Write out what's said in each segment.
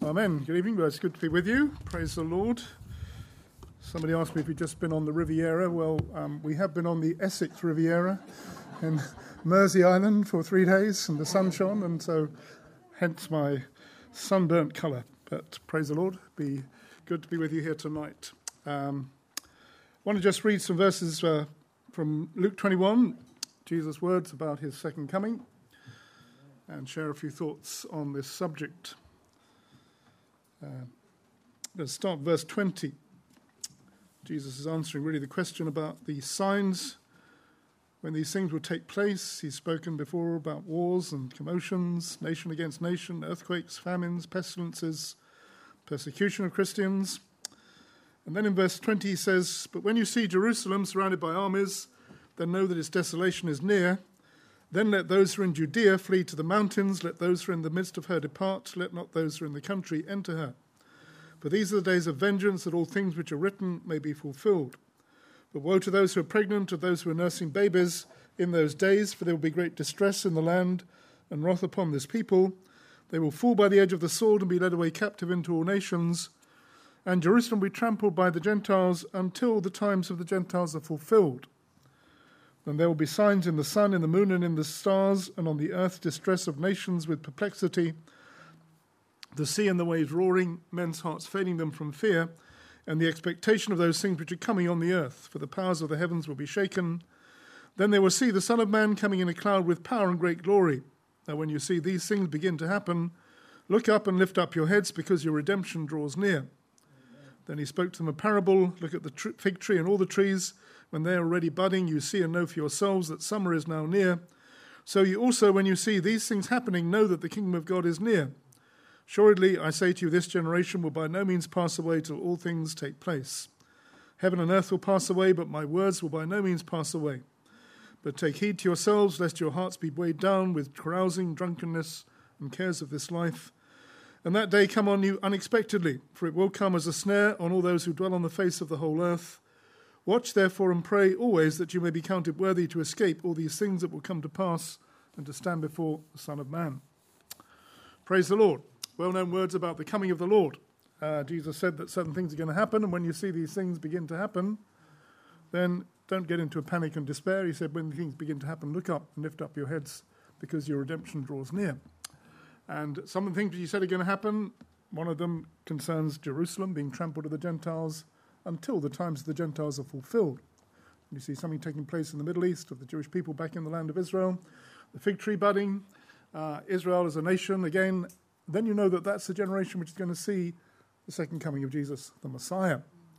Amen. Good evening. Well, it's good to be with you. Praise the Lord. Somebody asked me if we'd just been on the Riviera. Well, we have been on the Essex Riviera in Mersey Island for 3 days, and the sun shone, and so hence my sunburnt colour. But praise the Lord. Be good to be with you here tonight. I want to just read some verses from Luke 21, Jesus' words about his second coming, and share a few thoughts on this subject. Let's start verse 20. Jesus is answering really the question about the signs when these things will take place. He's spoken before about wars and commotions, nation against nation, earthquakes, famines, pestilences, persecution of Christians. And then in verse 20 he says, "But when you see Jerusalem surrounded by armies, then know that its desolation is near. Then let those who are in Judea flee to the mountains. Let those who are in the midst of her depart. Let not those who are in the country enter her. For these are the days of vengeance, that all things which are written may be fulfilled. But woe to those who are pregnant, to those who are nursing babies in those days, for there will be great distress in the land and wrath upon this people. They will fall by the edge of the sword and be led away captive into all nations. And Jerusalem will be trampled by the Gentiles until the times of the Gentiles are fulfilled. Then there will be signs in the sun, in the moon, and in the stars, and on the earth distress of nations with perplexity, the sea and the waves roaring, men's hearts failing them from fear, and the expectation of those things which are coming on the earth, for the powers of the heavens will be shaken. Then they will see the Son of Man coming in a cloud with power and great glory. Now when you see these things begin to happen, look up and lift up your heads, because your redemption draws near." Then he spoke to them a parable. "Look at the fig tree and all the trees. When they are already budding, you see and know for yourselves that summer is now near. So you also, when you see these things happening, know that the kingdom of God is near. Assuredly, I say to you, this generation will by no means pass away till all things take place. Heaven and earth will pass away, but my words will by no means pass away. But take heed to yourselves, lest your hearts be weighed down with carousing, drunkenness, and cares of this life. And that day come on you unexpectedly, for it will come as a snare on all those who dwell on the face of the whole earth. Watch therefore and pray always, that you may be counted worthy to escape all these things that will come to pass, and to stand before the Son of Man." Praise the Lord. Well-known words about the coming of the Lord. Jesus said that certain things are going to happen, and when you see these things begin to happen, then don't get into a panic and despair. He said, when things begin to happen, look up and lift up your heads, because your redemption draws near. And some of the things that he said are going to happen, one of them concerns Jerusalem being trampled of the Gentiles until the times of the Gentiles are fulfilled. You see something taking place in the Middle East of the Jewish people back in the land of Israel, the fig tree budding, Israel as a nation again. Then you know that that's the generation which is going to see the second coming of Jesus, the Messiah.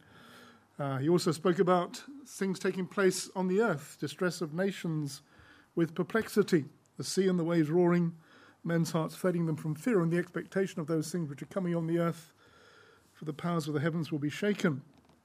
He also spoke about things taking place on the earth, distress of nations with perplexity, the sea and the waves roaring, men's hearts failing them from fear, and the expectation of those things which are coming on the earth, for the powers of the heavens will be shaken.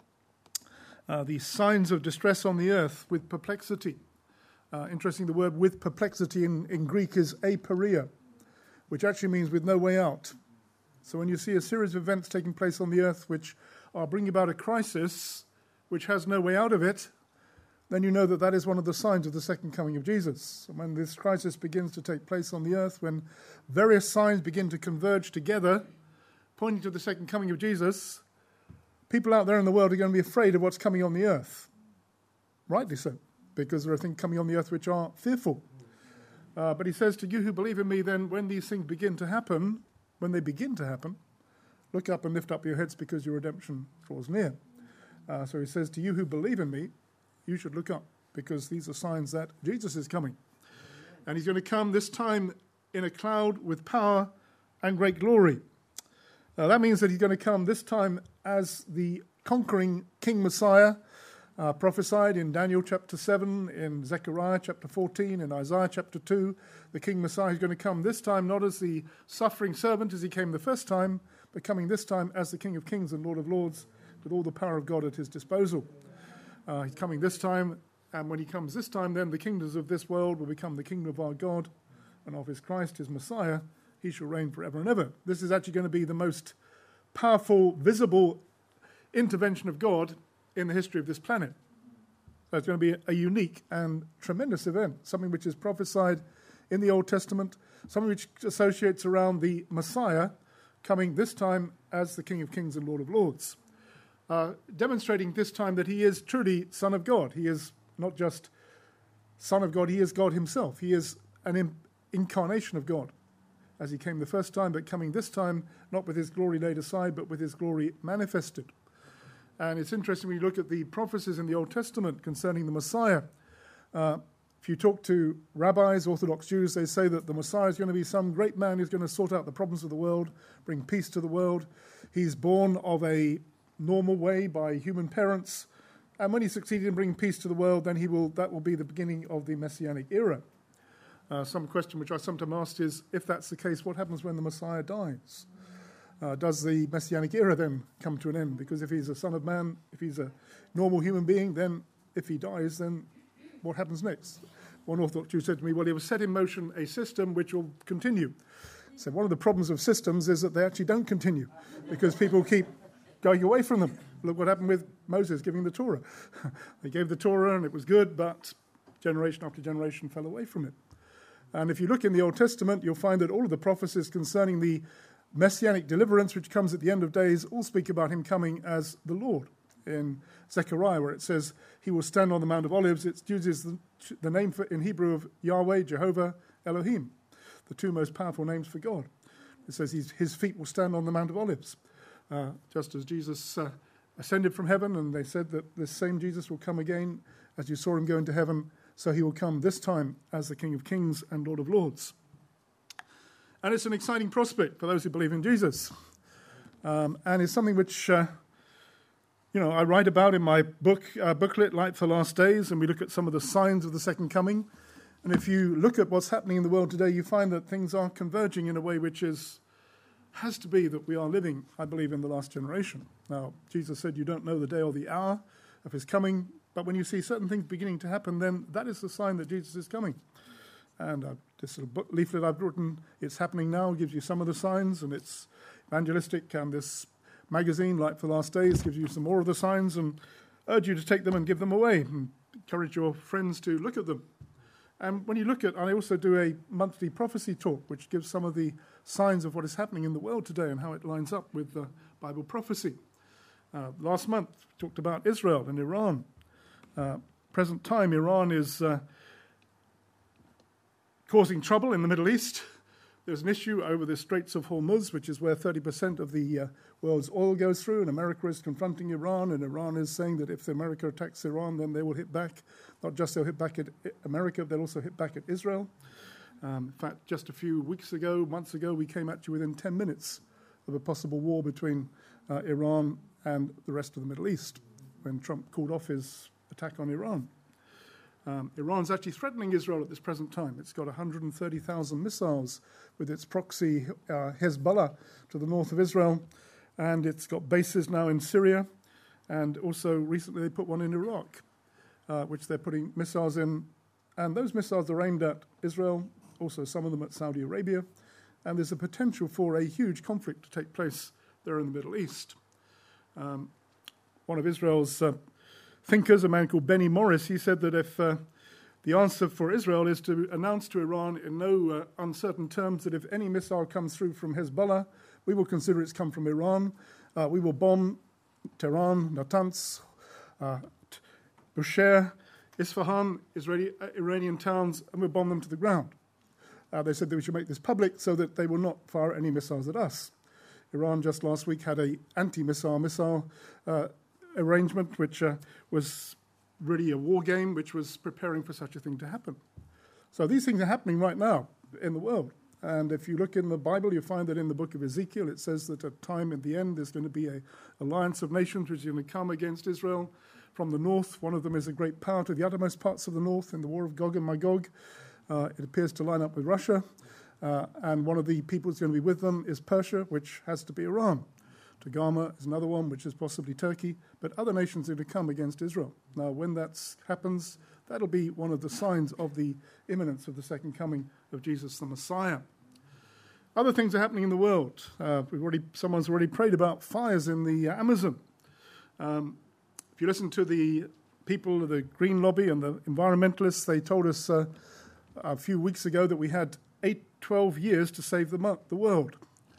The signs of distress on the earth with perplexity. Interesting, the word with perplexity in Greek is aporia, which actually means with no way out. So when you see a series of events taking place on the earth which are bringing about a crisis which has no way out of it, then you know that that is one of the signs of the second coming of Jesus. And when this crisis begins to take place on the earth, when various signs begin to converge together, pointing to the second coming of Jesus, people out there in the world are going to be afraid of what's coming on the earth. Rightly so, because there are things coming on the earth which are fearful. But he says to you who believe in me, then when these things begin to happen, look up and lift up your heads, because your redemption draws near. So he says to you who believe in me, you should look up, because these are signs that Jesus is coming. And he's going to come this time in a cloud with power and great glory. That means that he's going to come this time as the conquering King Messiah, prophesied in Daniel chapter 7, in Zechariah chapter 14, in Isaiah chapter 2. The King Messiah is going to come this time not as the suffering servant as he came the first time, but coming this time as the King of Kings and Lord of Lords, with all the power of God at his disposal. He's coming this time, and when he comes this time, then the kingdoms of this world will become the kingdom of our God and of his Christ, his Messiah. He shall reign forever and ever. This is actually going to be the most powerful, visible intervention of God in the history of this planet. So it's going to be a unique and tremendous event, something which is prophesied in the Old Testament, something which associates around the Messiah coming this time as the King of Kings and Lord of Lords, demonstrating this time that he is truly Son of God. He is not just Son of God, he is God himself. He is an incarnation of God, as he came the first time, but coming this time, not with his glory laid aside, but with his glory manifested. And it's interesting when you look at the prophecies in the Old Testament concerning the Messiah. If you talk to rabbis, Orthodox Jews, they say that the Messiah is going to be some great man who's going to sort out the problems of the world, bring peace to the world. He's born of a normal way by human parents. And when he succeeded in bringing peace to the world, then that will be the beginning of the Messianic era. Some question which I sometimes ask is, if that's the case, what happens when the Messiah dies? Does the Messianic era then come to an end? Because if he's a son of man, if he's a normal human being, then if he dies, then what happens next? One Orthodox Jew said to me, well, he will set in motion a system which will continue. So one of the problems of systems is that they actually don't continue because people keep going away from them. Look what happened with Moses giving the Torah. They gave the Torah and it was good, but generation after generation fell away from it. And if you look in the Old Testament, you'll find that all of the prophecies concerning the Messianic deliverance, which comes at the end of days, all speak about him coming as the Lord. In Zechariah, where it says he will stand on the Mount of Olives, it uses the name in Hebrew of Yahweh, Jehovah, Elohim, the two most powerful names for God. It says his feet will stand on the Mount of Olives, just as Jesus ascended from heaven, and they said that this same Jesus will come again as you saw him go into heaven, so he will come this time as the King of Kings and Lord of Lords. And it's an exciting prospect for those who believe in Jesus. And it's something which, I write about in my booklet, Light for Last Days, and we look at some of the signs of the second coming. And if you look at what's happening in the world today, you find that things are converging in a way which has to be that we are living, I believe, in the last generation. Now, Jesus said you don't know the day or the hour of his coming, but when you see certain things beginning to happen, then that is the sign that Jesus is coming. And this little leaflet I've written, It's Happening Now, gives you some of the signs, and it's evangelistic, and this magazine, Light for Last Days, gives you some more of the signs, and urge you to take them and give them away, and encourage your friends to look at them. And when you look at, I also do a monthly prophecy talk, which gives some of the signs of what is happening in the world today and how it lines up with Bible prophecy. Last month, we talked about Israel and Iran. Present time, Iran is causing trouble in the Middle East. There's an issue over the Straits of Hormuz, which is where 30% of the world's oil goes through, and America is confronting Iran, and Iran is saying that if America attacks Iran, then they will hit back. Not just they'll hit back at America, they'll also hit back at Israel. In fact, just a few months ago, we came at you within 10 minutes of a possible war between Iran and the rest of the Middle East when Trump called off his attack on Iran. Iran's actually threatening Israel at this present time. It's got 130,000 missiles with its proxy Hezbollah to the north of Israel, and it's got bases now in Syria, and also recently they put one in Iraq, which they're putting missiles in, and those missiles are aimed at Israel, also some of them at Saudi Arabia, and there's a potential for a huge conflict to take place there in the Middle East. One of Israel's thinkers, a man called Benny Morris, he said that if the answer for Israel is to announce to Iran in no uncertain terms that if any missile comes through from Hezbollah, we will consider it's come from Iran. We will bomb Tehran, Natanz, Bushehr, Isfahan, Iranian towns, and we'll bomb them to the ground. They said that we should make this public so that they will not fire any missiles at us. Iran just last week had an anti-missile arrangement, which was really a war game, which was preparing for such a thing to happen. So these things are happening right now in the world. And if you look in the Bible, you find that in the book of Ezekiel, it says that at time at the end, there's going to be an alliance of nations which is going to come against Israel from the north. One of them is a great power to the uttermost parts of the north in the war of Gog and Magog. It appears to line up with Russia. And one of the people who's going to be with them is Persia, which has to be Iran. Togarmah is another one, which is possibly Turkey. But other nations are going to come against Israel. Now, when that happens, that'll be one of the signs of the imminence of the second coming of Jesus the Messiah. Other things are happening in the world. Someone's already prayed about fires in the Amazon. If you listen to the people of the Green Lobby and the environmentalists, they told us a few weeks ago that we had 12 years to save the world.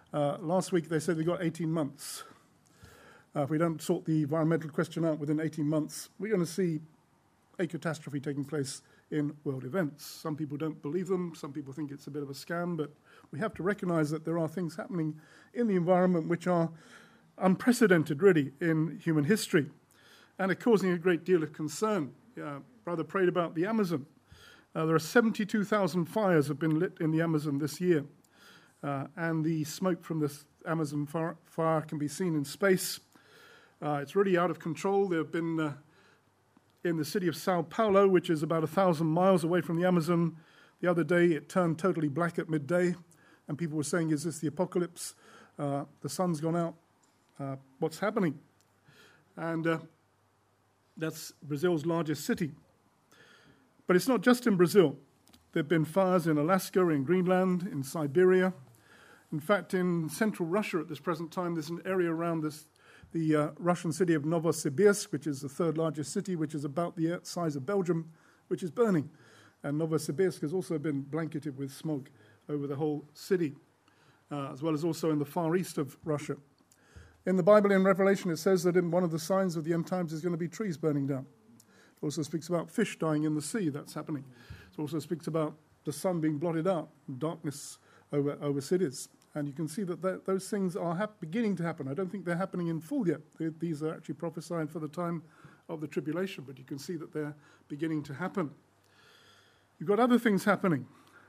Last week they said they got 18 months. If we don't sort the environmental question out within 18 months, we're going to see a catastrophe taking place in world events. Some people don't believe them. Some people think it's a bit of a scam, but we have to recognize that there are things happening in the environment which are unprecedented, really, in human history, and are causing a great deal of concern. Brother prayed about the Amazon. There are 72,000 fires have been lit in the Amazon this year, and the smoke from this Amazon fire can be seen in space. It's really out of control. There have been, in the city of Sao Paulo, which is about 1,000 miles away from the Amazon, the other day it turned totally black at midday, and people were saying, is this the apocalypse? The sun's gone out. What's happening? And that's Brazil's largest city. But it's not just in Brazil. There have been fires in Alaska, in Greenland, in Siberia. In fact, in central Russia at this present time, there's an area around the Russian city of Novosibirsk, which is the third largest city, which is about the size of Belgium, which is burning. And Novosibirsk has also been blanketed with smog over the whole city, as well as also in the far east of Russia. In the Bible, in Revelation, it says that in one of the signs of the end times is going to be trees burning down. It also speaks about fish dying in the sea. That's happening. It also speaks about the sun being blotted out, and darkness over cities. And you can see that those things are beginning to happen. I don't think they're happening in full yet. These are actually prophesied for the time of the tribulation, but you can see that they're beginning to happen. You've got other things happening.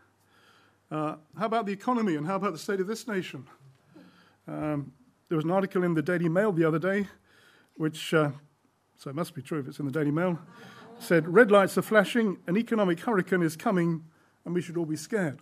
How about the economy, and how about the state of this nation? There was an article in the Daily Mail the other day, which, so it must be true if it's in the Daily Mail, said, red lights are flashing, an economic hurricane is coming, and we should all be scared.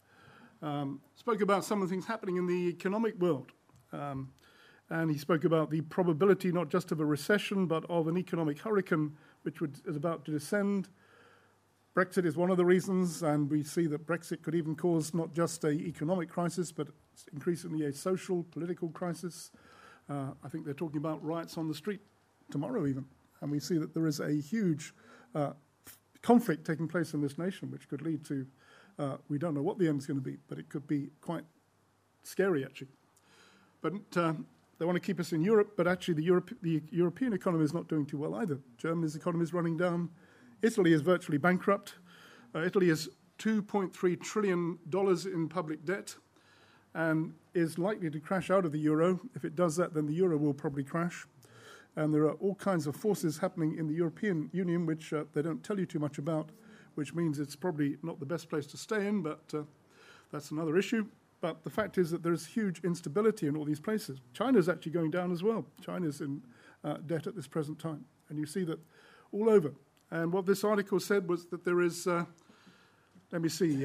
Spoke about some of the things happening in the economic world. And he spoke about the probability not just of a recession, but of an economic hurricane, which is about to descend. Brexit is one of the reasons, and we see that Brexit could even cause not just an economic crisis, but increasingly a social, political crisis. I think they're talking about riots on the street tomorrow even. And we see that there is a huge conflict taking place in this nation, which could lead to, we don't know what the end is going to be, but it could be quite scary, actually. But they want to keep us in Europe, but actually the European economy is not doing too well either. Germany's economy is running down. Italy is virtually bankrupt. Italy has $2.3 trillion in public debt and is likely to crash out of the euro. If it does that, then the euro will probably crash. And there are all kinds of forces happening in the European Union, which they don't tell you too much about, which means it's probably not the best place to stay in, but that's another issue. But the fact is that there's huge instability in all these places. China's actually going down as well. China's in debt at this present time. And you see that all over. And what this article said was that there is, let me see,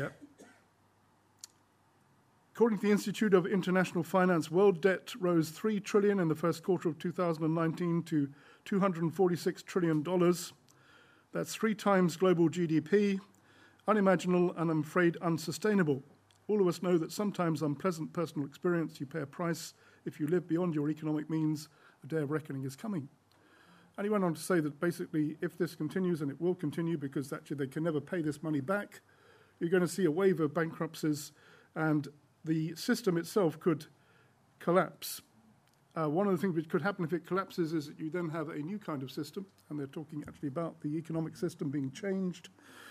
according to the Institute of International Finance, world debt rose $3 trillion in the first quarter of 2019 to $246 trillion. That's 3 times global GDP, unimaginable and I'm afraid unsustainable. All of us know that sometimes unpleasant personal experience, you pay a price. If you live beyond your economic means, a day of reckoning is coming. And he went on to say that basically if this continues, and it will continue because actually they can never pay this money back, you're going to see a wave of bankruptcies and the system itself could collapse. One of the things which could happen if it collapses is that you then have a new kind of system, and they're talking actually about the economic system being changed.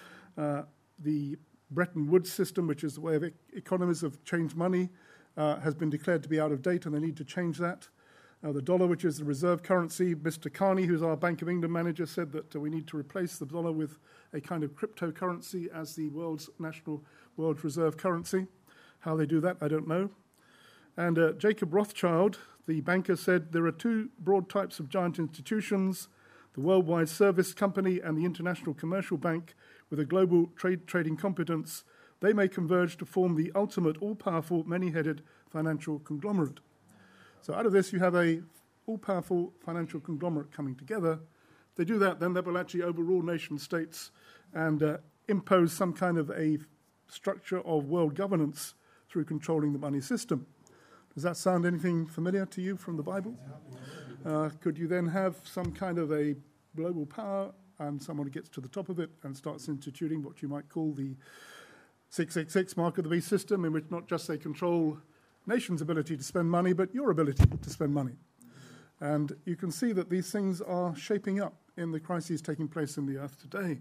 The Bretton Woods system, which is the way of economies of change money, has been declared to be out of date, and they need to change that. The dollar, which is the reserve currency, Mr. Carney, who's our Bank of England manager, said that we need to replace the dollar with a kind of cryptocurrency as the world's world reserve currency. How they do that, I don't know. And Jacob Rothschild, the banker, said there are 2 broad types of giant institutions, the Worldwide Service Company and the International Commercial Bank, with a global trading competence. They may converge to form the ultimate all-powerful, many-headed financial conglomerate. So out of this, you have a all-powerful financial conglomerate coming together. If they do that, then that will actually overrule nation-states and impose some kind of a structure of world governance through controlling the money system. Does that sound anything familiar to you from the Bible? Could you then have some kind of a global power and someone gets to the top of it and starts instituting what you might call the 666 mark of the beast system, in which not just they control nation's ability to spend money, but your ability to spend money. And you can see that these things are shaping up in the crises taking place in the earth today.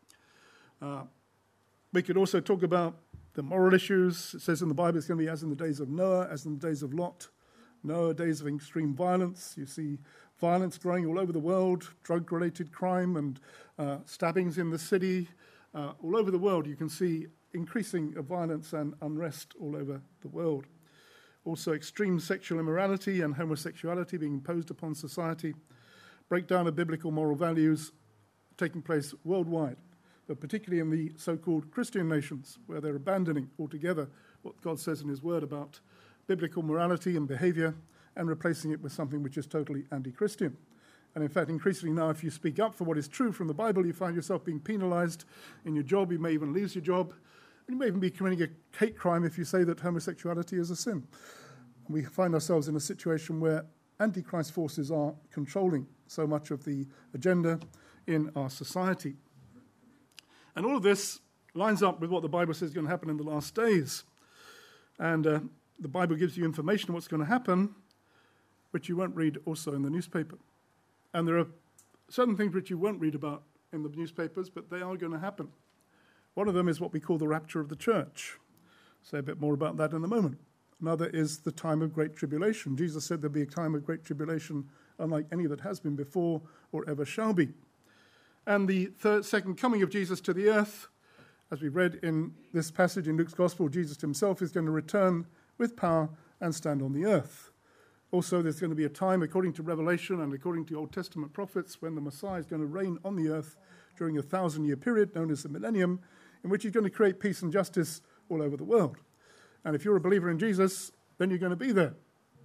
We could also talk about the moral issues. It says in the Bible it's going to be as in the days of Noah, as in the days of Lot. Noah, days of extreme violence. You see violence growing all over the world, drug-related crime and stabbings in the city. All over the world you can see increasing violence and unrest all over the world. Also extreme sexual immorality and homosexuality being imposed upon society. Breakdown of biblical moral values taking place worldwide, but particularly in the so-called Christian nations, where they're abandoning altogether what God says in his word about biblical morality and behavior and replacing it with something which is totally anti-Christian. And in fact, increasingly now, if you speak up for what is true from the Bible, you find yourself being penalized in your job. You may even lose your job. You may even be committing a hate crime if you say that homosexuality is a sin. We find ourselves in a situation where antichrist forces are controlling so much of the agenda in our society. And all of this lines up with what the Bible says is going to happen in the last days. And the Bible gives you information on what's going to happen, which you won't read also in the newspaper. And there are certain things which you won't read about in the newspapers, but they are going to happen. One of them is what we call the rapture of the church. I'll say a bit more about that in a moment. Another is the time of great tribulation. Jesus said there'll be a time of great tribulation unlike any that has been before or ever shall be. And the second coming of Jesus to the earth, as we read in this passage in Luke's Gospel, Jesus himself is going to return with power and stand on the earth. Also, there's going to be a time, according to Revelation and according to Old Testament prophets, when the Messiah is going to reign on the earth during a 1,000-year period known as the millennium, in which he's going to create peace and justice all over the world. And if you're a believer in Jesus, then you're going to be there.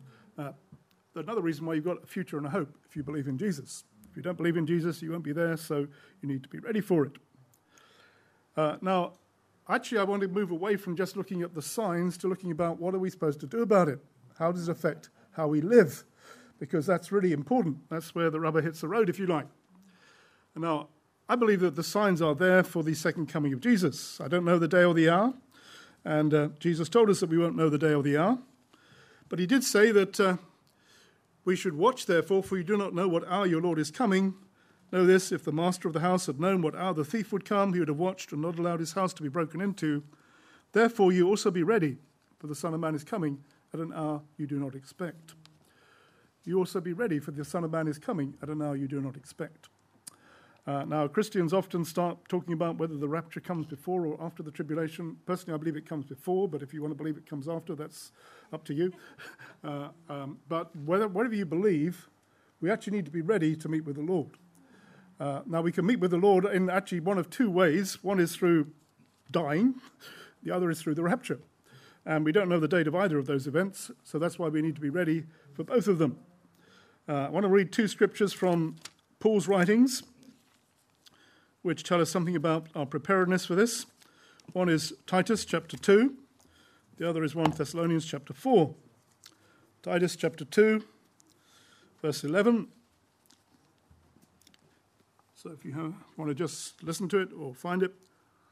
Another reason why you've got a future and a hope, if you believe in Jesus. If you don't believe in Jesus, you won't be there, so you need to be ready for it. Now, actually, I want to move away from just looking at the signs to looking about what are we supposed to do about it? How does it affect how we live? Because that's really important. That's where the rubber hits the road, if you like. Now, I believe that the signs are there for the second coming of Jesus. I don't know the day or the hour, and Jesus told us that we won't know the day or the hour. But he did say that we should watch, therefore, for you do not know what hour your Lord is coming. Know this, if the master of the house had known what hour the thief would come, he would have watched and not allowed his house to be broken into. Therefore you also be ready, for the Son of Man is coming at an hour you do not expect. You also be ready, for the Son of Man is coming at an hour you do not expect. Now, Christians often start talking about whether the rapture comes before or after the tribulation. Personally, I believe it comes before, but if you want to believe it comes after, that's up to you. But whatever you believe, we actually need to be ready to meet with the Lord. Now, we can meet with the Lord in actually one of two ways. One is through dying. The other is through the rapture. And we don't know the date of either of those events, so that's why we need to be ready for both of them. I want to read two scriptures from Paul's writings, which tell us something about our preparedness for this. One is Titus chapter 2. The other is 1 Thessalonians chapter 4. Titus chapter 2, verse 11. So if you want to just listen to it or find it.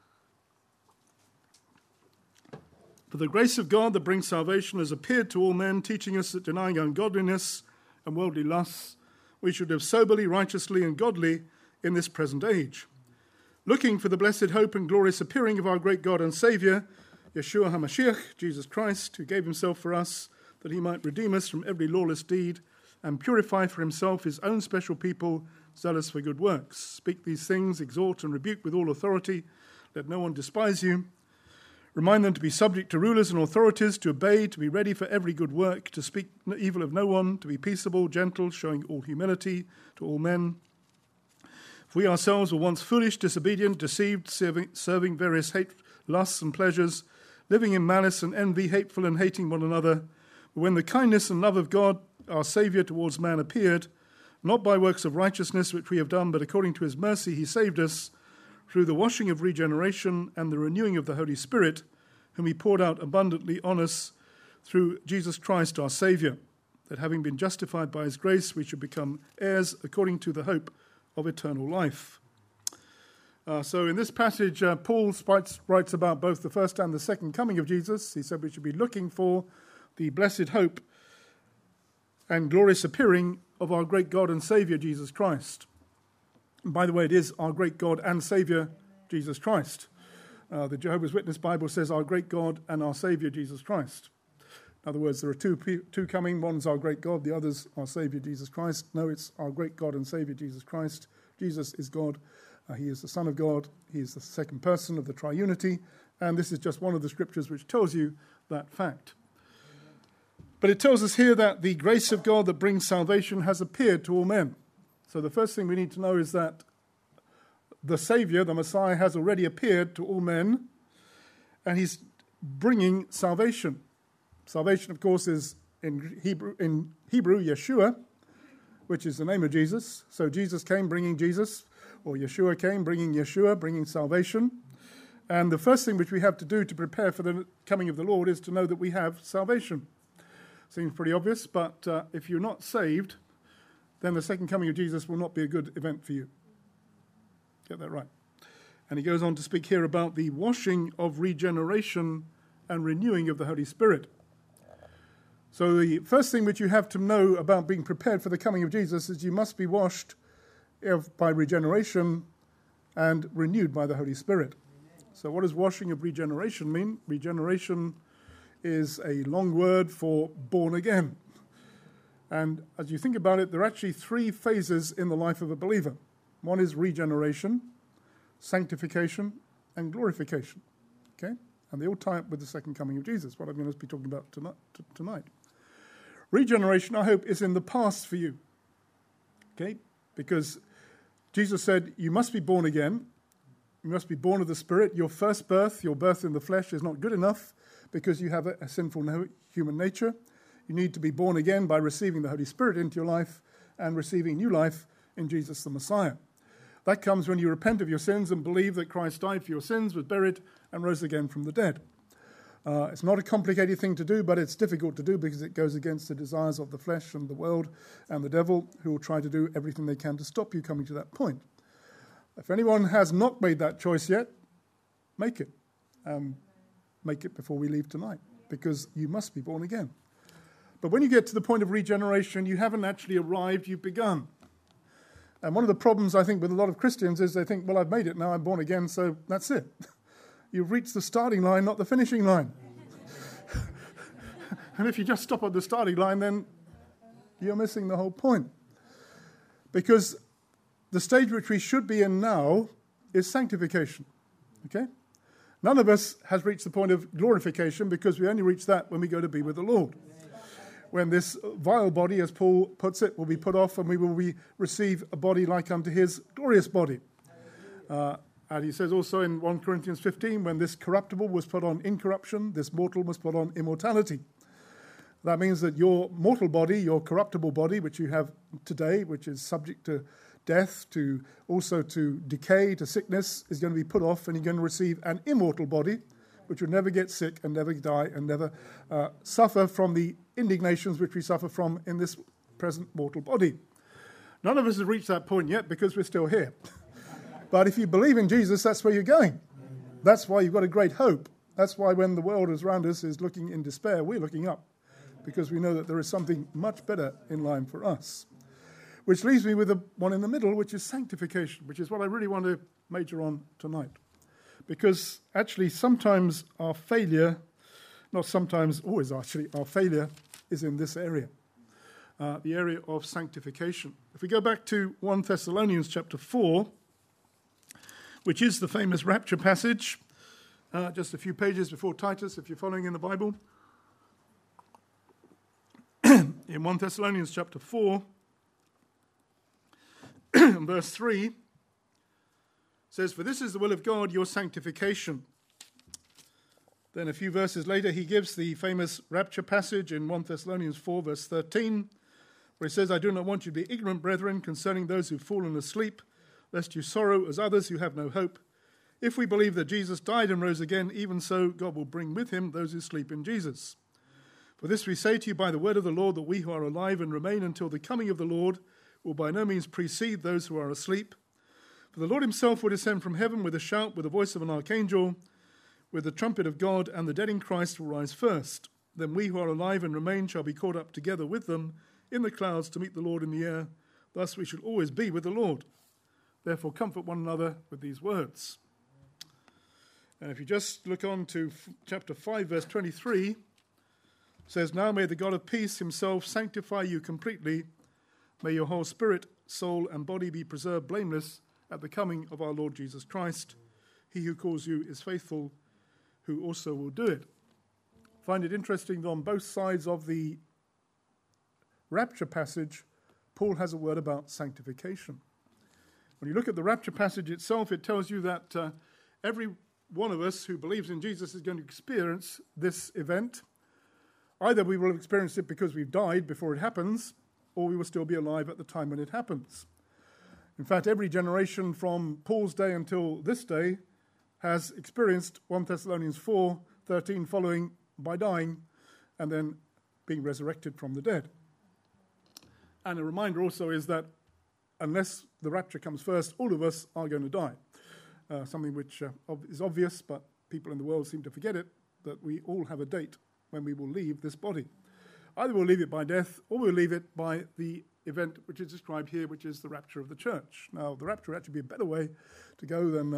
For the grace of God that brings salvation has appeared to all men, teaching us that denying ungodliness and worldly lusts, we should live soberly, righteously, and godly in this present age, looking for the blessed hope and glorious appearing of our great God and Saviour, Yeshua HaMashiach, Jesus Christ, who gave himself for us, that he might redeem us from every lawless deed and purify for himself his own special people, zealous for good works. Speak these things, exhort and rebuke with all authority. Let no one despise you. Remind them to be subject to rulers and authorities, to obey, to be ready for every good work, to speak evil of no one, to be peaceable, gentle, showing all humility to all men. For we ourselves were once foolish, disobedient, deceived, serving various lusts and pleasures, living in malice and envy, hateful and hating one another. But when the kindness and love of God, our Saviour towards man appeared, not by works of righteousness which we have done, but according to his mercy he saved us, through the washing of regeneration and the renewing of the Holy Spirit, whom he poured out abundantly on us through Jesus Christ our Saviour, that having been justified by his grace, we should become heirs according to the hope of eternal life. So in this passage, Paul writes about both the first and the second coming of Jesus. He said we should be looking for the blessed hope and glorious appearing of our great God and Saviour, Jesus Christ. And by the way, it is our great God and Saviour, Jesus Christ. The Jehovah's Witness Bible says our great God and our Saviour, Jesus Christ. In other words, there are two coming. One's our great God, the other's our Saviour, Jesus Christ. No, it's our great God and Saviour, Jesus Christ. Jesus is God. He is the Son of God. He is the second person of the triunity. And this is just one of the scriptures which tells you that fact. But it tells us here that the grace of God that brings salvation has appeared to all men. So the first thing we need to know is that the Saviour, the Messiah, has already appeared to all men, and he's bringing salvation. Salvation, of course, is in Hebrew, Yeshua, which is the name of Jesus. So Jesus came bringing Jesus, or Yeshua came bringing Yeshua, bringing salvation. And the first thing which we have to do to prepare for the coming of the Lord is to know that we have salvation. Seems pretty obvious, but if you're not saved, then the second coming of Jesus will not be a good event for you. Get that right. And he goes on to speak here about the washing of regeneration and renewing of the Holy Spirit. So the first thing which you have to know about being prepared for the coming of Jesus is you must be washed by regeneration and renewed by the Holy Spirit. So what does washing of regeneration mean? Regeneration is a long word for born again. And as you think about it, there are actually three phases in the life of a believer. One is regeneration, sanctification, and glorification. Okay? And they all tie up with the second coming of Jesus, what I'm going to be talking about tonight. Regeneration, I hope, is in the past for you. Okay? Because Jesus said, you must be born again. You must be born of the Spirit. Your first birth, your birth in the flesh, is not good enough because you have a sinful human nature. You need to be born again by receiving the Holy Spirit into your life and receiving new life in Jesus the Messiah. That comes when you repent of your sins and believe that Christ died for your sins, was buried, and rose again from the dead. It's not a complicated thing to do, but it's difficult to do because it goes against the desires of the flesh and the world and the devil, who will try to do everything they can to stop you coming to that point. If anyone has not made that choice yet, make it. Make it before we leave tonight, because you must be born again. But when you get to the point of regeneration, you haven't actually arrived, you've begun. And one of the problems, I think, with a lot of Christians is they think, well, I've made it now, I'm born again, so that's it. You've reached the starting line, not the finishing line. And if you just stop at the starting line, then you're missing the whole point. Because the stage which we should be in now is sanctification. Okay? None of us has reached the point of glorification because we only reach that when we go to be with the Lord. When this vile body, as Paul puts it, will be put off and we will receive a body like unto his glorious body. And he says also in 1 Corinthians 15, when this corruptible was put on incorruption, this mortal was put on immortality. That means that your mortal body, your corruptible body, which you have today, which is subject to death, also to decay, to sickness, is going to be put off, and you're going to receive an immortal body, which will never get sick and never die and never suffer from the indignations which we suffer from in this present mortal body. None of us have reached that point yet because we're still here. But if you believe in Jesus, that's where you're going. That's why you've got a great hope. That's why when the world around us is looking in despair, we're looking up, because we know that there is something much better in line for us. Which leaves me with the one in the middle, which is sanctification, which is what I really want to major on tonight. Because actually sometimes our failure, not sometimes, always actually, our failure is in this area, the area of sanctification. If we go back to 1 Thessalonians chapter 4, which is the famous rapture passage, just a few pages before Titus, if you're following in the Bible. In 1 Thessalonians chapter 4, verse 3, says, "For this is the will of God, your sanctification." Then a few verses later, he gives the famous rapture passage in 1 Thessalonians 4, verse 13, where he says, "I do not want you to be ignorant, brethren, concerning those who've fallen asleep, lest you sorrow as others who have no hope. If we believe that Jesus died and rose again, even so God will bring with him those who sleep in Jesus. For this we say to you by the word of the Lord, that we who are alive and remain until the coming of the Lord will by no means precede those who are asleep. For the Lord himself will descend from heaven with a shout, with the voice of an archangel, with the trumpet of God, and the dead in Christ will rise first. Then we who are alive and remain shall be caught up together with them in the clouds to meet the Lord in the air. Thus we shall always be with the Lord. Therefore comfort one another with these words. And if you just look on to chapter 5, verse 23, it says, Now may the God of peace himself sanctify you completely. May your whole spirit, soul, and body be preserved blameless at the coming of our Lord Jesus Christ. He who calls you is faithful, who also will do it. I find it interesting that on both sides of the rapture passage, Paul has a word about sanctification. When you look at the rapture passage itself, it tells you that every one of us who believes in Jesus is going to experience this event. Either we will have experienced it because we've died before it happens, or we will still be alive at the time when it happens. In fact, every generation from Paul's day until this day has experienced 1 Thessalonians 4:13 following by dying and then being resurrected from the dead. And a reminder also is that unless the rapture comes first, all of us are going to die. Something which is obvious, but people in the world seem to forget it, that we all have a date when we will leave this body. Either we'll leave it by death, or we'll leave it by the event which is described here, which is the rapture of the church. Now, the rapture would actually be a better way to go than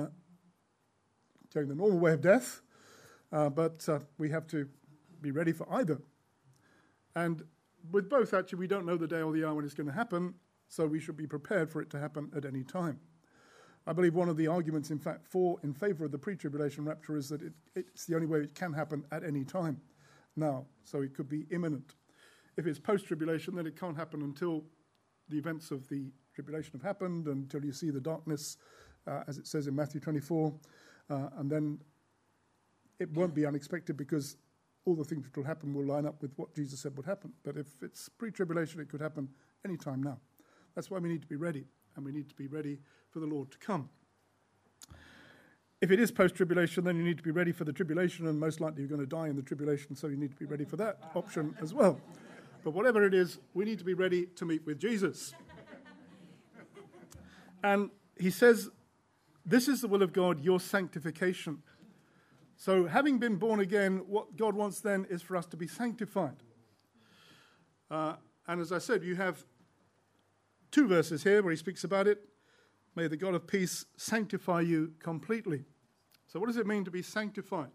going the normal way of death, but we have to be ready for either. And with both, actually, we don't know the day or the hour when it's going to happen, so we should be prepared for it to happen at any time. I believe one of the arguments, in fact, in favor of the pre-tribulation rapture is that it's the only way it can happen at any time now, so it could be imminent. If it's post-tribulation, then it can't happen until the events of the tribulation have happened, until you see the darkness, as it says in Matthew 24, and then it won't be unexpected because all the things that will happen will line up with what Jesus said would happen. But if it's pre-tribulation, it could happen any time now. That's why we need to be ready, and we need to be ready for the Lord to come. If it is post-tribulation, then you need to be ready for the tribulation, and most likely you're going to die in the tribulation, so you need to be ready for that option as well. But whatever it is, we need to be ready to meet with Jesus. And he says, this is the will of God, your sanctification. So having been born again, what God wants then is for us to be sanctified. And as I said, you have 2 verses here where he speaks about it. May the God of peace sanctify you completely. So what does it mean to be sanctified?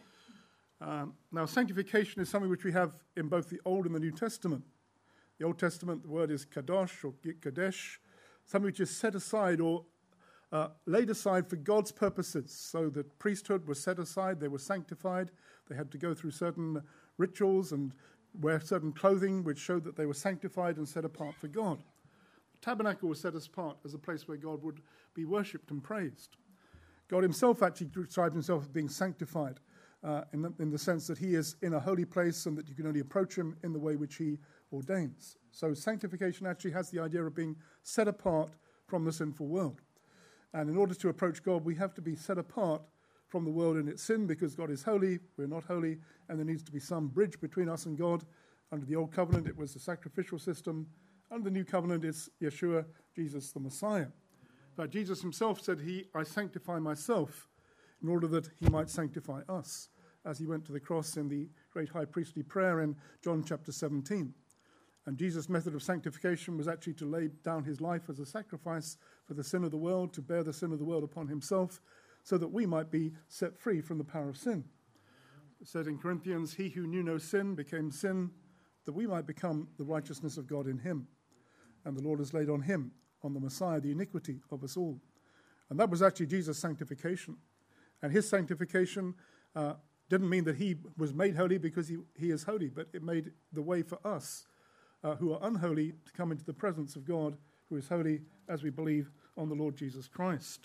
Now, sanctification is something which we have in both the Old and the New Testament. The Old Testament, the word is kadosh or kadesh, something which is set aside or laid aside for God's purposes. So the priesthood was set aside, they were sanctified, they had to go through certain rituals and wear certain clothing which showed that they were sanctified and set apart for God. The tabernacle was set apart as a place where God would be worshipped and praised. God himself actually described himself as being sanctified in the sense that he is in a holy place and that you can only approach him in the way which he ordains. So sanctification actually has the idea of being set apart from the sinful world. And in order to approach God, we have to be set apart from the world in its sin because God is holy, we're not holy, and there needs to be some bridge between us and God. Under the Old Covenant, it was the sacrificial system. Under the New Covenant, it's Yeshua, Jesus the Messiah. But Jesus himself said, I sanctify myself in order that he might sanctify us, as he went to the cross in the great high priestly prayer in John chapter 17. And Jesus' method of sanctification was actually to lay down his life as a sacrifice for the sin of the world, to bear the sin of the world upon himself, so that we might be set free from the power of sin. It said in Corinthians, he who knew no sin became sin, that we might become the righteousness of God in him. And the Lord has laid on him, on the Messiah, the iniquity of us all. And that was actually Jesus' sanctification. And his sanctification didn't mean that he was made holy because he is holy, but it made the way for us who are unholy to come into the presence of God, who is holy, as we believe on the Lord Jesus Christ.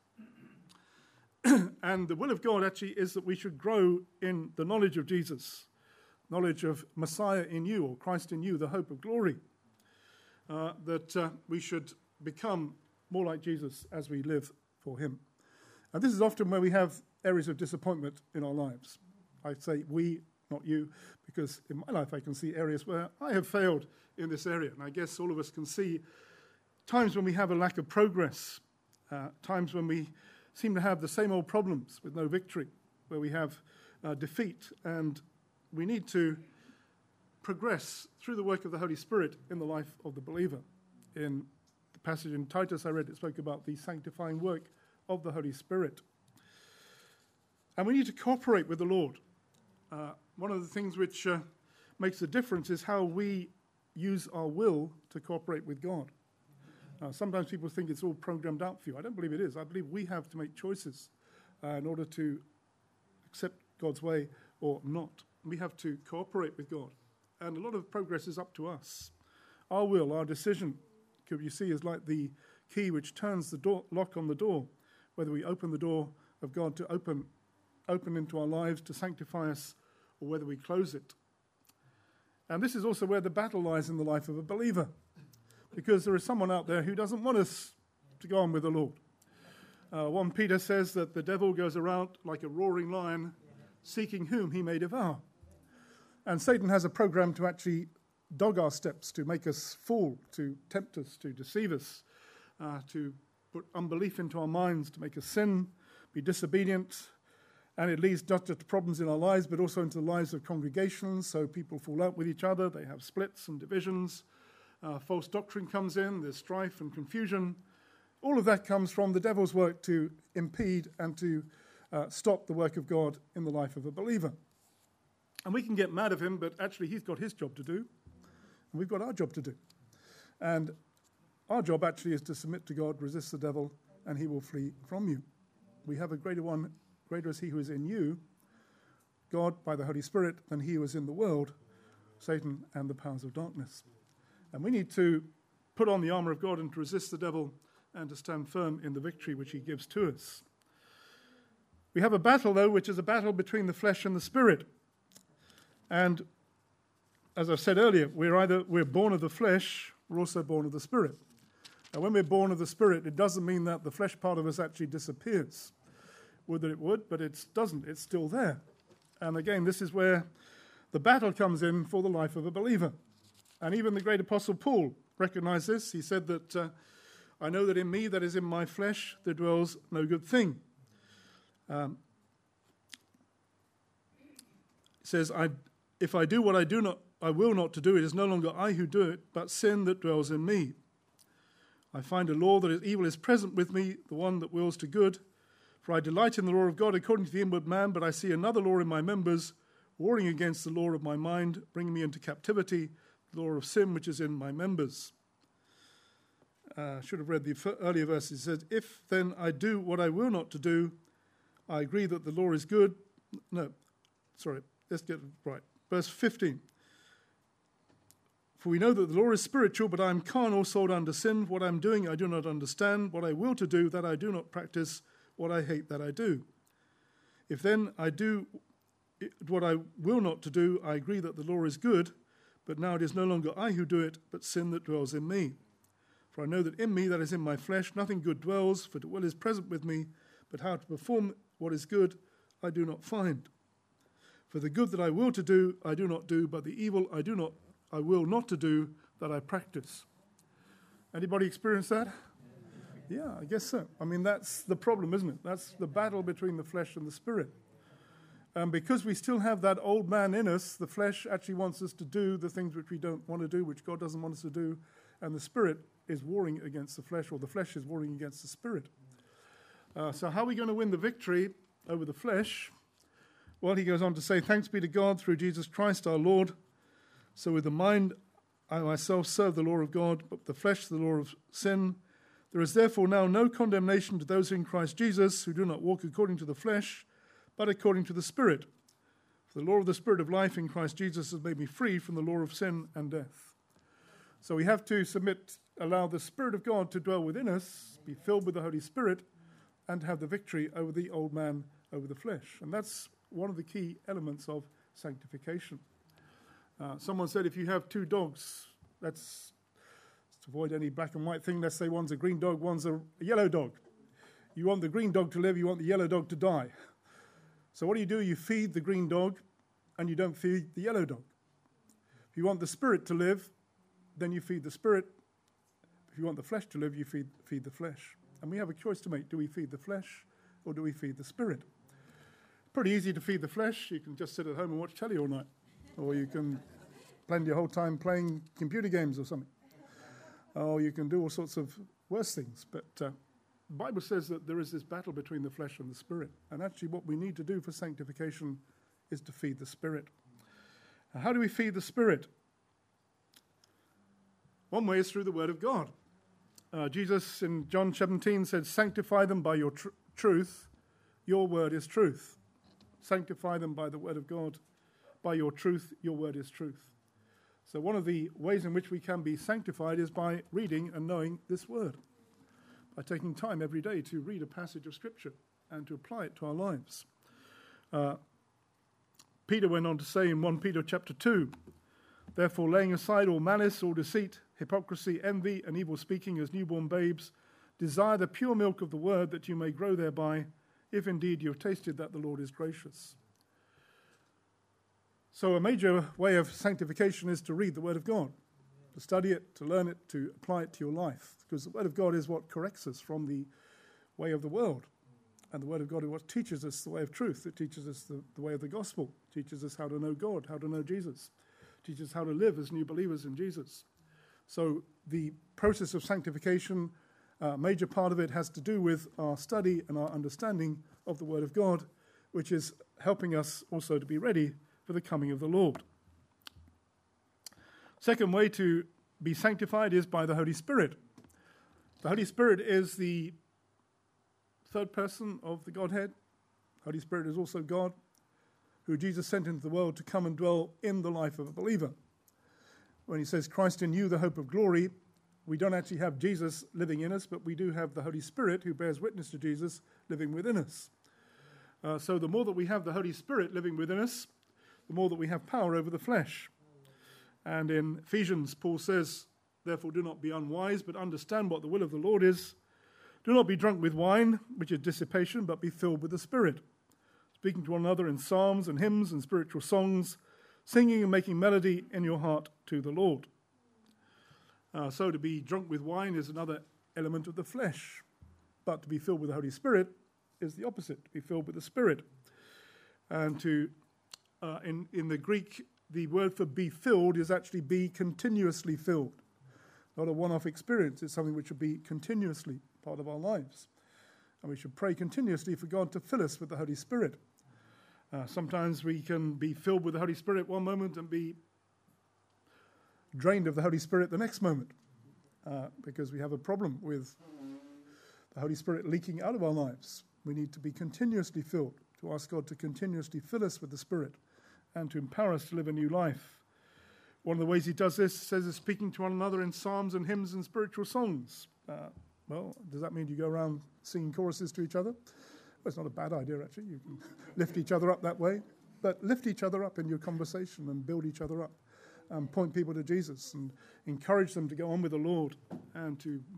And the will of God actually is that we should grow in the knowledge of Jesus, knowledge of Messiah in you, or Christ in you, the hope of glory, that we should become more like Jesus as we live for him. And this is often where we have areas of disappointment in our lives. I say we, not you, because in my life I can see areas where I have failed in this area. And I guess all of us can see times when we have a lack of progress, times when we seem to have the same old problems with no victory, where we have defeat and we need to progress through the work of the Holy Spirit in the life of the believer. In the passage in Titus I read, it spoke about the sanctifying work of the Holy Spirit. And we need to cooperate with the Lord. One of the things which makes a difference is how we use our will to cooperate with God. Sometimes people think it's all programmed out for you. I don't believe it is. I believe we have to make choices in order to accept God's way or not. We have to cooperate with God. And a lot of progress is up to us. Our will, our decision, you see, is like the key which turns the lock on the door, whether we open the door of God to open into our lives to sanctify us, or whether we close it. And this is also where the battle lies in the life of a believer, because there is someone out there who doesn't want us to go on with the Lord. 1 Peter says that the devil goes around like a roaring lion, seeking whom he may devour. And Satan has a program to actually dog our steps, to make us fall, to tempt us, to deceive us, to put unbelief into our minds, to make us sin, be disobedient. And it leads not just to problems in our lives, but also into the lives of congregations. So people fall out with each other, they have splits and divisions. False doctrine comes in, there's strife and confusion. All of that comes from the devil's work to impede and to stop the work of God in the life of a believer. And we can get mad at him, but actually he's got his job to do, and we've got our job to do. And our job actually is to submit to God, resist the devil, and he will flee from you. We have a greater one, greater is he who is in you, God by the Holy Spirit, than he who is in the world, Satan and the powers of darkness. And we need to put on the armour of God and to resist the devil and to stand firm in the victory which he gives to us. We have a battle, though, which is a battle between the flesh and the spirit. And as I said earlier, we're born of the flesh, we're also born of the spirit. Now, when we're born of the spirit, it doesn't mean that the flesh part of us actually disappears. Would that it would, but it doesn't. It's still there. And again, this is where the battle comes in for the life of a believer. And even the great apostle Paul recognized this. He said that, I know that in me, that is in my flesh, there dwells no good thing. He says, if I do what I will not to do, it is no longer I who do it, but sin that dwells in me. I find a law that is evil is present with me, the one that wills to good. For I delight in the law of God according to the inward man, but I see another law in my members, warring against the law of my mind, bringing me into captivity, the law of sin which is in my members. I should have read the earlier verses. It says, if then I do what I will not to do, I agree that the law is good. No, sorry, let's get it right. Verse 15. For we know that the law is spiritual, but I am carnal, sold under sin. What I am doing I do not understand. What I will to do, that I do not practice. What I hate, that I do. If then I do what I will not to do, I agree that the law is good, but now it is no longer I who do it, but sin that dwells in me. For I know that in me, that is in my flesh, nothing good dwells, for the will is present with me, but how to perform what is good I do not find. For the good that I will to do, I do not do, but the evil I will not to do, that I practice. Anybody experience that? Yeah, I guess so. I mean, that's the problem, isn't it? That's the battle between the flesh and the spirit. And because we still have that old man in us, the flesh actually wants us to do the things which we don't want to do, which God doesn't want us to do, and the spirit is warring against the flesh, or the flesh is warring against the spirit. So how are we going to win the victory over the flesh? Well, he goes on to say, thanks be to God through Jesus Christ our Lord. So with the mind I myself serve the law of God, but the flesh the law of sin. There is therefore now no condemnation to those in Christ Jesus who do not walk according to the flesh, but according to the Spirit. For the law of the Spirit of life in Christ Jesus has made me free from the law of sin and death. So we have to allow the Spirit of God to dwell within us, be filled with the Holy Spirit, and have the victory over the old man, over the flesh. And that's one of the key elements of sanctification. Someone said if you have two dogs, let's avoid any black and white thing. Let's say one's a green dog, one's a yellow dog. You want the green dog to live, you want the yellow dog to die. So what do? You feed the green dog and you don't feed the yellow dog. If you want the spirit to live, then you feed the spirit. If you want the flesh to live, you feed the flesh. And we have a choice to make. Do we feed the flesh or do we feed the spirit? Pretty easy to feed the flesh. You can just sit at home and watch telly all night. or you can spend your whole time playing computer games or something, or you can do all sorts of worse things. But the Bible says that there is this battle between the flesh and the spirit, and actually what we need to do for sanctification is to feed the spirit. How do we feed the spirit? One way is through the word of God. Jesus in John 17 said, sanctify them by your truth. Your word is truth. Sanctify them by the word of God. By your truth, your word is truth. So one of the ways in which we can be sanctified is by reading and knowing this word, by taking time every day to read a passage of Scripture and to apply it to our lives. Peter went on to say in 1 Peter chapter 2, therefore laying aside all malice, all deceit, hypocrisy, envy, and evil speaking as newborn babes, desire the pure milk of the word that you may grow thereby, if indeed you have tasted that the Lord is gracious. So a major way of sanctification is to read the word of God, to study it, to learn it, to apply it to your life, because the word of God is what corrects us from the way of the world. And the word of God is what teaches us the way of truth. It teaches us the way of the gospel, teaches us how to know God, how to know Jesus, teaches us how to live as new believers in Jesus. So the process of sanctification, a major part of it has to do with our study and our understanding of the word of God, which is helping us also to be ready for the coming of the Lord. Second way to be sanctified is by the Holy Spirit. The Holy Spirit is the third person of the Godhead. Holy Spirit is also God, who Jesus sent into the world to come and dwell in the life of a believer. When he says, Christ in you, the hope of glory, we don't actually have Jesus living in us, but we do have the Holy Spirit who bears witness to Jesus living within us. So the more that we have the Holy Spirit living within us, the more that we have power over the flesh. And in Ephesians, Paul says, therefore do not be unwise, but understand what the will of the Lord is. Do not be drunk with wine, which is dissipation, but be filled with the Spirit, speaking to one another in psalms and hymns and spiritual songs, singing and making melody in your heart to the Lord. So to be drunk with wine is another element of the flesh, but to be filled with the Holy Spirit is the opposite, to be filled with the Spirit. And to in the Greek, the word for be filled is actually be continuously filled. Not a one-off experience, it's something which should be continuously part of our lives. And we should pray continuously for God to fill us with the Holy Spirit. Sometimes we can be filled with the Holy Spirit one moment and be drained of the Holy Spirit the next moment, because we have a problem with the Holy Spirit leaking out of our lives. We need to be continuously filled, to ask God to continuously fill us with the Spirit and to empower us to live a new life. One of the ways he does this, says, is speaking to one another in psalms and hymns and spiritual songs. Well, does that mean you go around singing choruses to each other? Well, it's not a bad idea, actually. You can lift each other up that way. But lift each other up in your conversation and build each other up. Point people to Jesus and encourage them to go on with the Lord and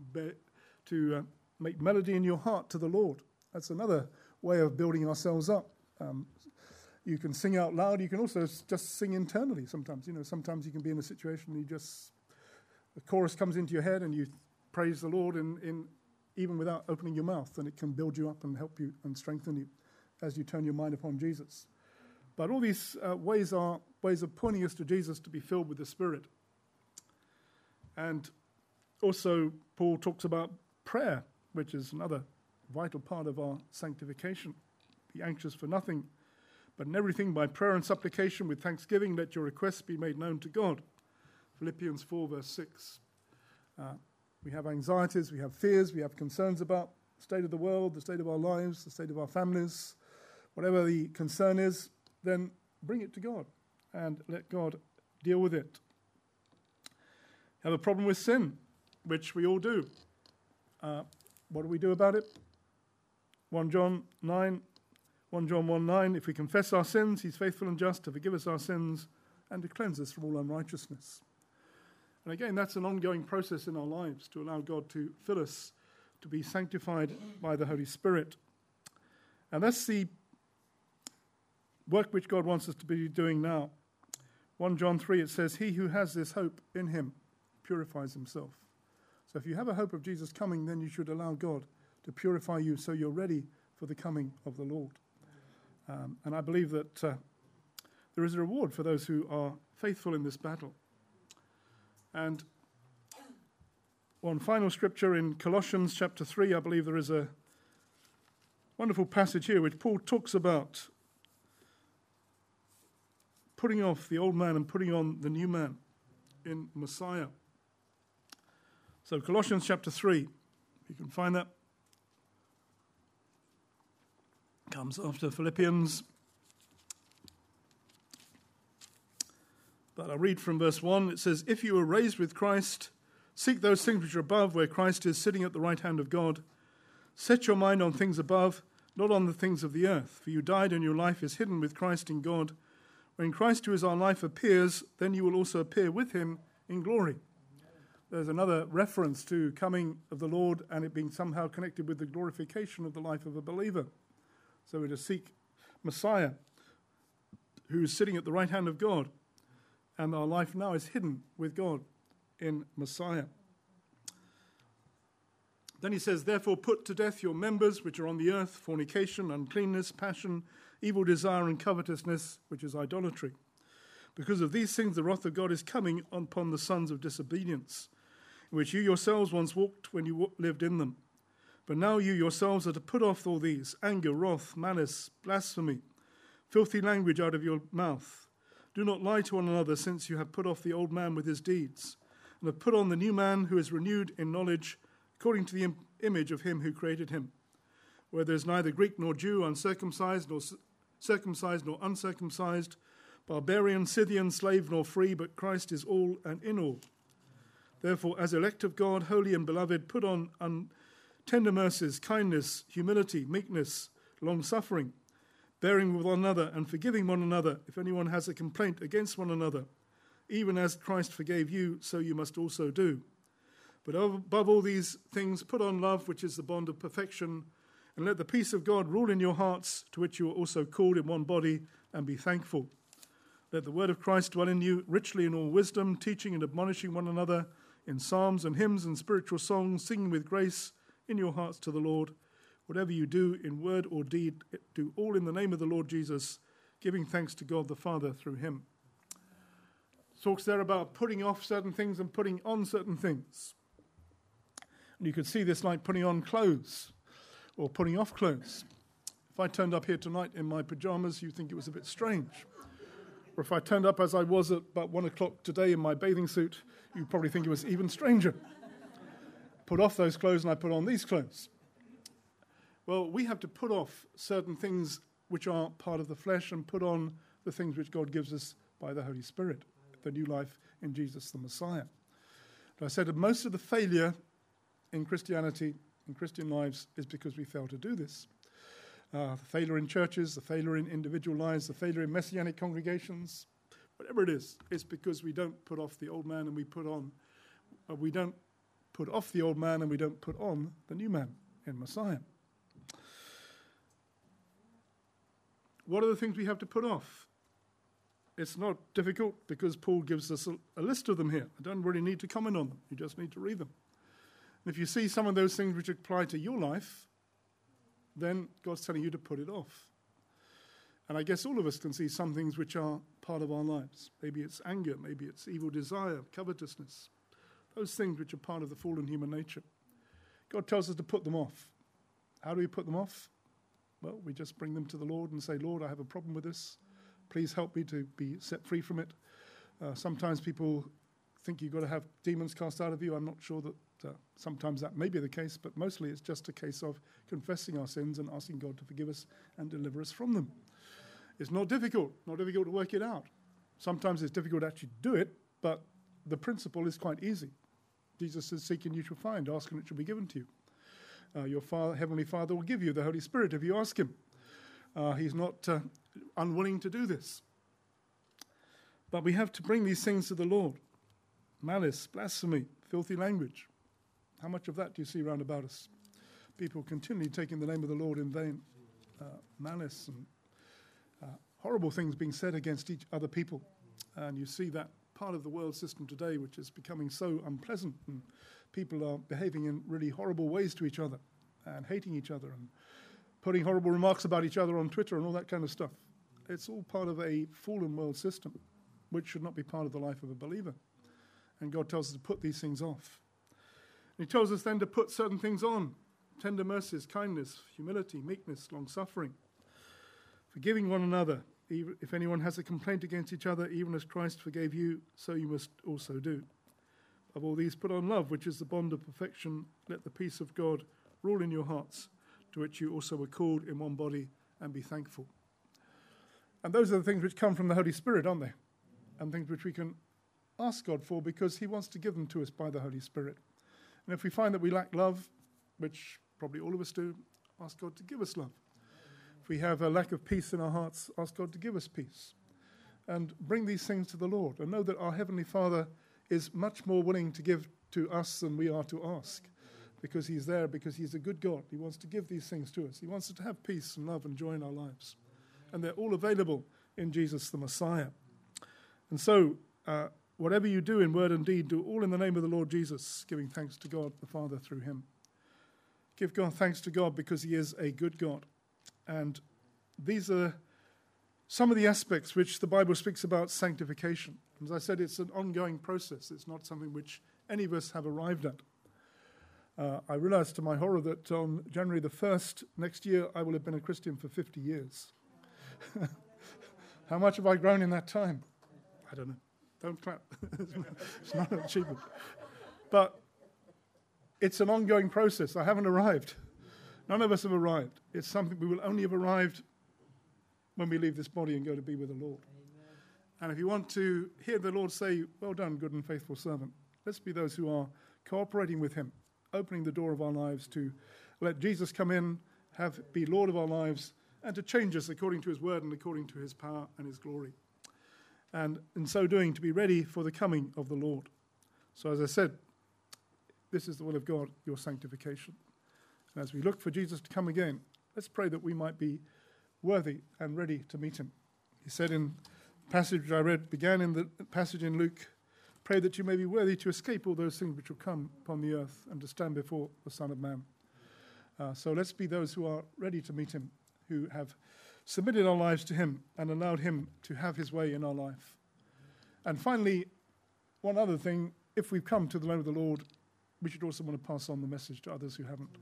to make melody in your heart to the Lord. That's another way of building ourselves up. You can sing out loud. You can also just sing internally sometimes. Sometimes you can be in a situation the chorus comes into your head and you praise the Lord in even without opening your mouth, and it can build you up and help you and strengthen you as you turn your mind upon Jesus. But all these ways are ways of pointing us to Jesus to be filled with the Spirit. And also Paul talks about prayer, which is another vital part of our sanctification. Be anxious for nothing, but in everything by prayer and supplication with thanksgiving let your requests be made known to God. Philippians 4 verse 6. We have anxieties, we have fears, we have concerns about the state of the world, the state of our lives, the state of our families. Whatever the concern is, then bring it to God and let God deal with it. Have a problem with sin, which we all do. What do we do about it? 1 John 1:9, if we confess our sins, he's faithful and just to forgive us our sins and to cleanse us from all unrighteousness. And again, that's an ongoing process in our lives to allow God to fill us, to be sanctified by the Holy Spirit. And that's the work which God wants us to be doing now. 1 John 3, it says, he who has this hope in him purifies himself. So if you have a hope of Jesus coming, then you should allow God to purify you so you're ready for the coming of the Lord. And I believe that there is a reward for those who are faithful in this battle. And one final scripture in Colossians chapter 3, I believe there is a wonderful passage here which Paul talks about putting off the old man and putting on the new man in Messiah. So Colossians chapter 3, you can find that. Comes after Philippians. But I'll read from verse 1. It says, "If you were raised with Christ, seek those things which are above, where Christ is sitting at the right hand of God. Set your mind on things above, not on the things of the earth. For you died, and your life is hidden with Christ in God. When Christ, who is our life, appears, then you will also appear with him in glory." There's another reference to coming of the Lord and it being somehow connected with the glorification of the life of a believer. So we're to seek Messiah, who is sitting at the right hand of God, and our life now is hidden with God in Messiah. Then he says, "Therefore put to death your members which are on the earth, fornication, uncleanness, passion, evil desire, and covetousness, which is idolatry. Because of these things the wrath of God is coming upon the sons of disobedience, in which you yourselves once walked when you lived in them. But now you yourselves are to put off all these: anger, wrath, malice, blasphemy, filthy language out of your mouth. Do not lie to one another, since you have put off the old man with his deeds, and have put on the new man, who is renewed in knowledge, according to the image of him who created him. Where there is neither Greek nor Jew, uncircumcised nor circumcised nor uncircumcised, barbarian, Scythian, slave nor free, but Christ is all and in all. Therefore, as elect of God, holy and beloved, put on tender mercies, kindness, humility, meekness, long-suffering, bearing with one another and forgiving one another if anyone has a complaint against one another. Even as Christ forgave you, so you must also do. But above all these things, put on love, which is the bond of perfection, and let the peace of God rule in your hearts, to which you are also called in one body, and be thankful. Let the word of Christ dwell in you richly in all wisdom, teaching and admonishing one another in psalms and hymns and spiritual songs, singing with grace in your hearts to the Lord. Whatever you do in word or deed, do all in the name of the Lord Jesus, giving thanks to God the Father through him." Talks there about putting off certain things and putting on certain things. And you could see this like putting on clothes or putting off clothes. If I turned up here tonight in my pajamas, you'd think it was a bit strange. Or if I turned up as I was at about 1 o'clock today in my bathing suit, you'd probably think it was even stranger. Put off those clothes and I put on these clothes. Well, we have to put off certain things which are part of the flesh and put on the things which God gives us by the Holy Spirit, the new life in Jesus the Messiah. But I said that most of the failure in Christianity, in Christian lives, is because we fail to do this. The failure in churches, the failure in individual lives, the failure in messianic congregations, whatever it is, it's because we don't put off the old man and we don't put off the old man and we don't put on the new man in Messiah. What are the things we have to put off? It's not difficult because Paul gives us a list of them here. I don't really need to comment on them. You just need to read them. And if you see some of those things which apply to your life, then God's telling you to put it off. And I guess all of us can see some things which are part of our lives. Maybe it's anger, maybe it's evil desire, covetousness, those things which are part of the fallen human nature. God tells us to put them off. How do we put them off? Well, we just bring them to the Lord and say, "Lord, I have a problem with this. Please help me to be set free from it." Sometimes people think you've got to have demons cast out of you. I'm not sure that sometimes that may be the case, but mostly it's just a case of confessing our sins and asking God to forgive us and deliver us from them. It's not difficult to work it out. Sometimes it's difficult to actually do it, but the principle is quite easy. Jesus says, "Seek and you shall find, ask and it shall be given to you." Your Heavenly Father will give you the Holy Spirit if you ask him. He's not unwilling to do this. But we have to bring these things to the Lord. Malice, blasphemy, filthy language. How much of that do you see round about us? People continually taking the name of the Lord in vain. Malice and horrible things being said against each other people. And you see that part of the world system today which is becoming so unpleasant, and people are behaving in really horrible ways to each other and hating each other and putting horrible remarks about each other on Twitter and all that kind of stuff. It's all part of a fallen world system, which should not be part of the life of a believer. And God tells us to put these things off. And he tells us then to put certain things on: tender mercies, kindness, humility, meekness, long-suffering, forgiving one another. Even if anyone has a complaint against each other, even as Christ forgave you, so you must also do. Of all these, put on love, which is the bond of perfection. Let the peace of God rule in your hearts, to which you also were called in one body, and be thankful. And those are the things which come from the Holy Spirit, aren't they? And things which we can ask God for, because he wants to give them to us by the Holy Spirit. And if we find that we lack love, which probably all of us do, ask God to give us love. If we have a lack of peace in our hearts, ask God to give us peace. And bring these things to the Lord, and know that our Heavenly Father is much more willing to give to us than we are to ask, because he's there, because he's a good God. He wants to give these things to us. He wants us to have peace and love and joy in our lives. And they're all available in Jesus the Messiah. And so, whatever you do in word and deed, do all in the name of the Lord Jesus, giving thanks to God the Father through him. Give God thanks to God, because he is a good God. And these are some of the aspects which the Bible speaks about sanctification. As I said, it's an ongoing process. It's not something which any of us have arrived at. I realized to my horror that on January the 1st next year, I will have been a Christian for 50 years. How much have I grown in that time? I don't know. Don't clap. It's not an achievement. But it's an ongoing process. I haven't arrived. None of us have arrived. It's something we will only have arrived when we leave this body and go to be with the Lord. Amen. And if you want to hear the Lord say, well done, good and faithful servant, let's be those who are cooperating with him, opening the door of our lives to let Jesus come in, be Lord of our lives, and to change us according to his word and according to his power and his glory. And in so doing, to be ready for the coming of the Lord. So as I said, this is the will of God, your sanctification. And as we look for Jesus to come again, let's pray that we might be worthy and ready to meet him. He said in the passage which I read, began in the passage in Luke, pray that you may be worthy to escape all those things which will come upon the earth and to stand before the Son of Man. So let's be those who are ready to meet him, who have submitted our lives to him and allowed him to have his way in our life. And finally, one other thing, if we've come to the name of the Lord, we should also want to pass on the message to others who haven't.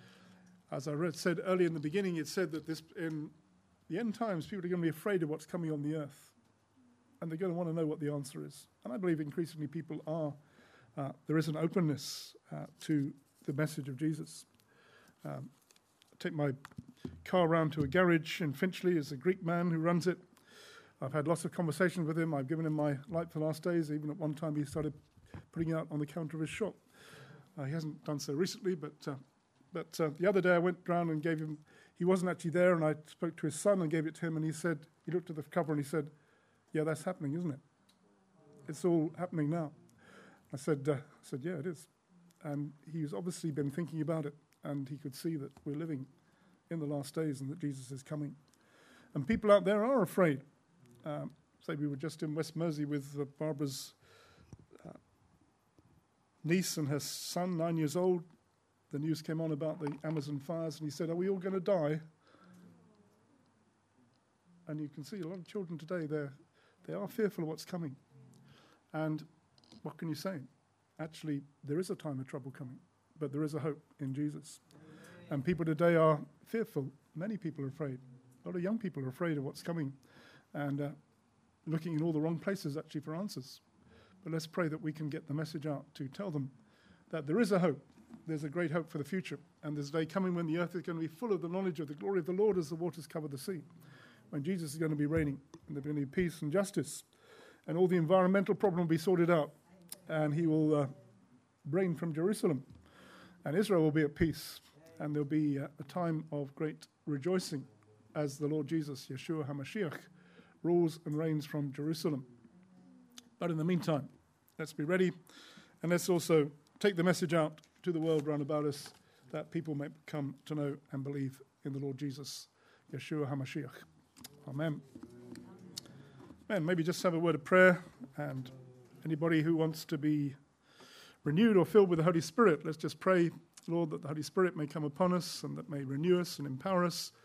As I said earlier in the beginning, it said that in the end times, people are going to be afraid of what's coming on the earth. And they're going to want to know what the answer is. And I believe increasingly people are. There is an openness to the message of Jesus. I take my car around to a garage in Finchley. There's a Greek man who runs it. I've had lots of conversations with him. I've given him my light for the last days. Even at one time he started putting it out on the counter of his shop. He hasn't done so recently, but the other day I went round and gave him, he wasn't actually there, and I spoke to his son and gave it to him, and he looked at the cover and he said, yeah, that's happening, isn't it? It's all happening now. I said, yeah, it is. And he's obviously been thinking about it, and he could see that we're living in the last days and that Jesus is coming. And people out there are afraid. Say we were just in West Mersey with Barbara's niece and her son, 9 years old. The news came on about the Amazon fires, and he said, are we all going to die? And you can see a lot of children today, they are fearful of what's coming. And what can you say? Actually, there is a time of trouble coming, but there is a hope in Jesus. And people today are fearful. Many people are afraid. A lot of young people are afraid of what's coming and looking in all the wrong places, actually, for answers. But let's pray that we can get the message out to tell them that there is a hope. There's a great hope for the future. And there's a day coming when the earth is going to be full of the knowledge of the glory of the Lord as the waters cover the sea. When Jesus is going to be reigning, and there's going to be peace and justice. And all the environmental problem will be sorted out. And he will reign from Jerusalem. And Israel will be at peace. And there'll be a time of great rejoicing as the Lord Jesus, Yeshua HaMashiach, rules and reigns from Jerusalem. But in the meantime, let's be ready. And let's also take the message out to the world round about us that people may come to know and believe in the Lord Jesus, Yeshua HaMashiach. Amen. Amen. Maybe just have a word of prayer, and anybody who wants to be renewed or filled with the Holy Spirit, let's just pray, Lord, that the Holy Spirit may come upon us and that may renew us and empower us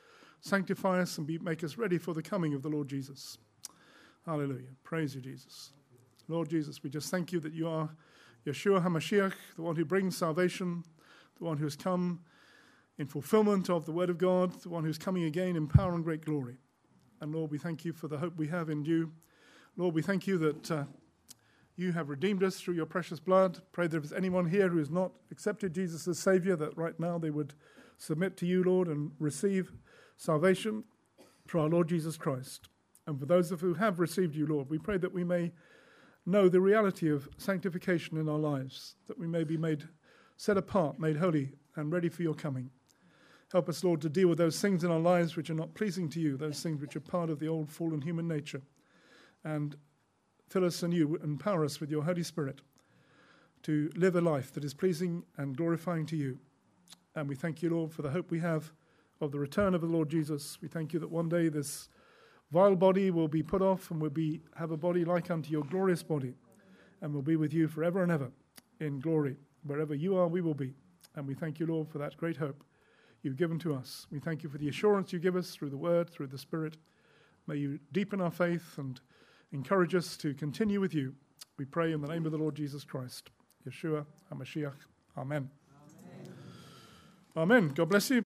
sanctify us and make us ready for the coming of the Lord Jesus. Hallelujah. Praise you, Jesus. Lord Jesus, we just thank you that you are Yeshua HaMashiach, the one who brings salvation, the one who has come in fulfillment of the word of God, the one who is coming again in power and great glory. And Lord, we thank you for the hope we have in you. Lord, we thank you that you have redeemed us through your precious blood. Pray that if there's anyone here who has not accepted Jesus as Savior, that right now they would submit to you, Lord, and receive salvation through our Lord Jesus Christ. And for those of who have received you, Lord, we pray that we may know the reality of sanctification in our lives, that we may be made set apart, made holy, and ready for your coming. Help us, Lord, to deal with those things in our lives which are not pleasing to you, those things which are part of the old fallen human nature. And fill us anew, empower us with your Holy Spirit to live a life that is pleasing and glorifying to you. And we thank you, Lord, for the hope we have of the return of the Lord Jesus. We thank you that one day this vile body will be put off and will have a body like unto your glorious body, and will be with you forever and ever in glory. Wherever you are, we will be. And we thank you, Lord, for that great hope you've given to us. We thank you for the assurance you give us through the word, through the Spirit. May you deepen our faith and encourage us to continue with you. We pray in the name of the Lord Jesus Christ, Yeshua HaMashiach. Amen. Amen. God bless you.